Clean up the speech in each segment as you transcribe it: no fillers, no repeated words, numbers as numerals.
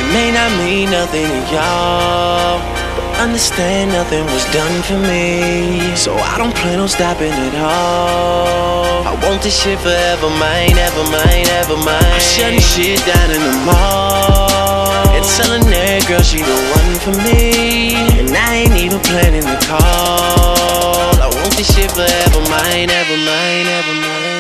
may not mean nothing to y'all, but understand nothing was done for me. So I don't plan on stopping at all. I want this shit forever, mine, ever mine, ever mine. I'm shutting shit down in the mall and telling that girl she the one for me, and I ain't even planning to call. I want this shit forever, mine, ever mine, ever mine.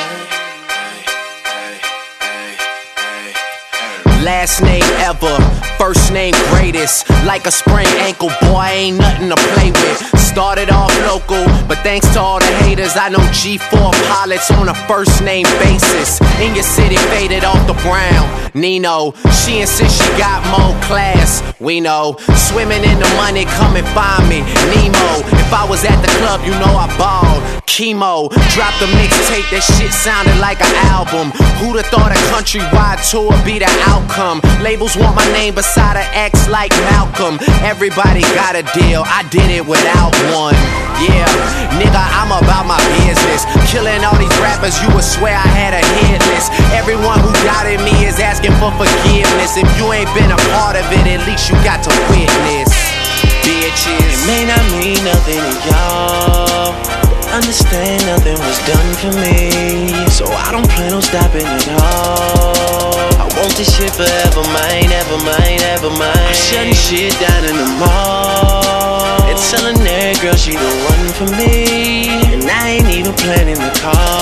Last name ever, first name greatest. Like a sprained ankle, boy, ain't nothing to play with. Started off local, but thanks to all the haters, I know G4 pilots on a first name basis. In your city, faded off the brown. Nino, she insists she got more class. We know, swimming in the money, come and find me. Nemo, if I was at the club, you know I balled. Chemo, dropped a mixtape, that shit sounded like an album. Who'da thought a countrywide tour be the outcome? Labels want my name beside an X like Malcolm. Everybody got a deal, I did it without one. Yeah, nigga, I'm about my business. Killing all these rappers, you would swear I had a hit list. Everyone who doubted me is asking for forgiveness. If you ain't been a part of it, at least you got to witness. Bitches, it may not mean nothing to y'all, understand nothing was done for me. So I don't plan on stopping at all. I want this shit forever, mine, ever mine, ever mine. I'm shutting shit down in the mall and telling that girl she the one for me, and I ain't even planning to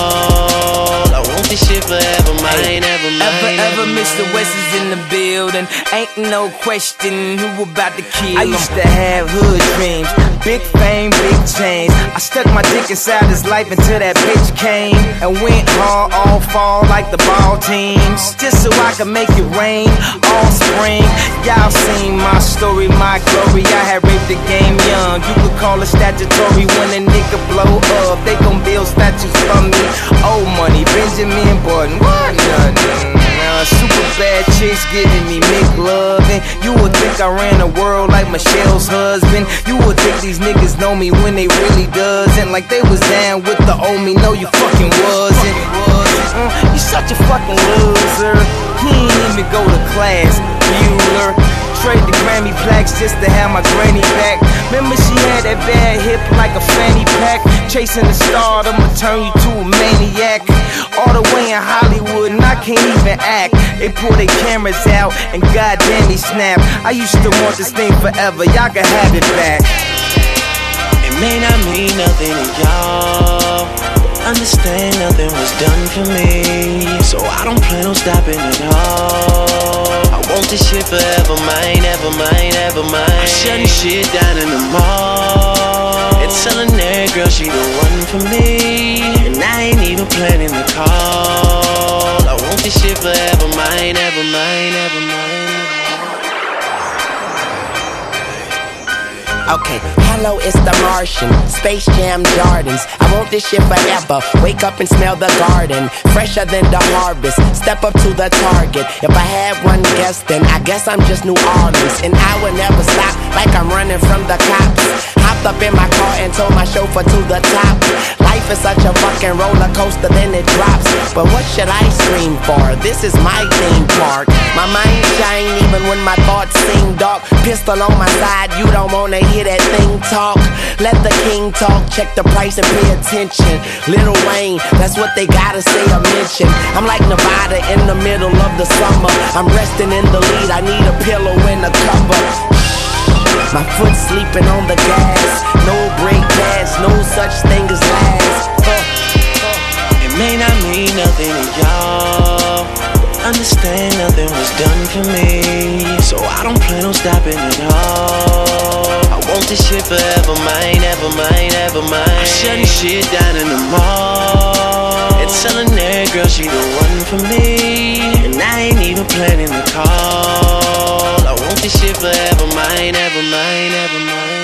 call. I want this shit forever, mine, ever mine. Ever Mr. West is in the building. Ain't no question who about to kill him. I used to have hood dreams, big fame, big chains. I stuck my dick inside his life until that bitch came and went hard all fall like the ball teams, just so I could make it rain all spring. Y'all seen my story, my glory. I had raped the game young. You could call it statutory when a nigga blow up. They gon' build statues for me. Old money, Benjamin Button, what nothing. Super bad chicks giving me McLovin'. You would think I ran the world like Michelle's husband. You would think these niggas know me when they really doesn't. Like they was down with the old me. No, you fucking wasn't. You such a fucking loser. He ain't even go to class, Bueller. Trade the Grammy plaques just to have my granny back. Remember she had that bad hip like a fanny pack. Chasing the star, I'ma turn you to a maniac. All the way in Hollywood and I can't even act. They pull their cameras out and goddamn he snap. I used to want this thing forever, y'all can have it back. It may not mean nothing to y'all, understand nothing was done for me. So I don't plan on stopping at all. I want this shit forever, mine, ever mine, ever mine. I'm shutting shit down in the mall and telling that girl she the one for me, and I ain't even planning to call. I want this shit forever, mine, ever mine, ever mine. okay, hello, it's the Martian, Space Jam Jordans. I want this shit forever, wake up and smell the garden, fresher than the harvest, step up to the target. If I had one guess, then I guess I'm just New Orleans, and I would never stop like I'm running from the cops. Hopped up in my car and told my chauffeur to the top. Life is such a fucking roller coaster, then it drops. But what should I scream for? This is my theme park. My mind shine even when my thoughts seem dark. Pistol on my side, you don't wanna hear that thing talk. Let the king talk, check the price and pay attention. Lil Wayne, that's what they gotta say or mention. I'm like Nevada in the middle of the summer. I'm resting in the lead, I need a pillow and a cover. My foot sleeping on the gas. No brake pads, no such thing as last. It may not mean nothing to y'all, understand nothing was done for me. So I don't plan on stopping at all. I want this shit forever, mine, ever mine, ever mine. I'm shutting shit down in the mall and telling that girl she the one for me, and I ain't even planning to call. I want this shit forever, mine, ever mine, ever mine.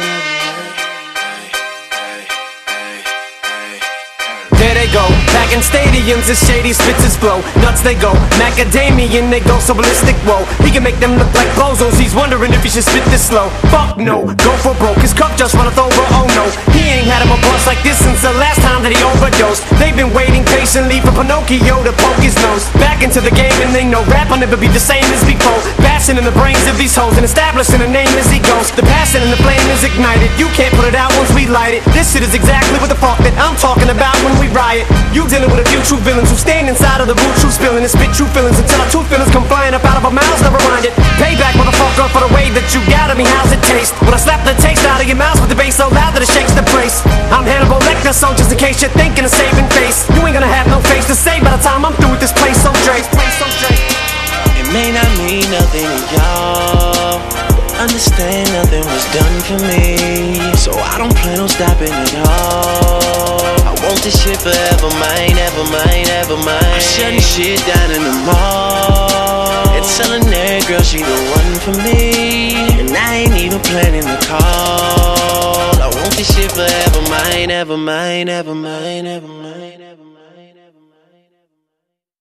There they go, back in stadiums as Shady spits his flow. Nuts they go, macadamian they go so ballistic, whoa. He can make them look like bozos, he's wondering if he should spit this slow. Fuck no, go for broke, his cup just runneth over, oh no. He ain't had him a bust like this since the last time that he overdosed. They've been waiting patiently for Pinocchio to poke his nose back into the game, and they know rap will never be the same as before. Bad blasting in the brains of these hoes and establishing a name as he goes. The passion and the flame is ignited. You can't put it out once we light it. This shit is exactly what the fuck that I'm talking about when we riot. You dealing with a few true villains who stand inside of the root, true spilling and spit true feelings until our true feelings come flying up out of our mouths. Never mind it. Payback, motherfucker, for the way that you got at me. How's it taste? When I slap the taste out of your mouth with the bass so loud that it shakes the place. I'm Hannibal Lecter, so just in case you're thinking of saving face, you ain't gonna have no face to say by the time I'm through with this place. So Dre, it may not mean nothing to y'all. Understand nothing was done for me, so I don't plan on stopping at all. I want this shit forever mine, ever mine, ever mine. I'm shutting shit down in the mall. It's telling that girl she the one for me, and I ain't even planning the call. I want this shit forever mine, ever mine, ever mine, ever mine, ever mine.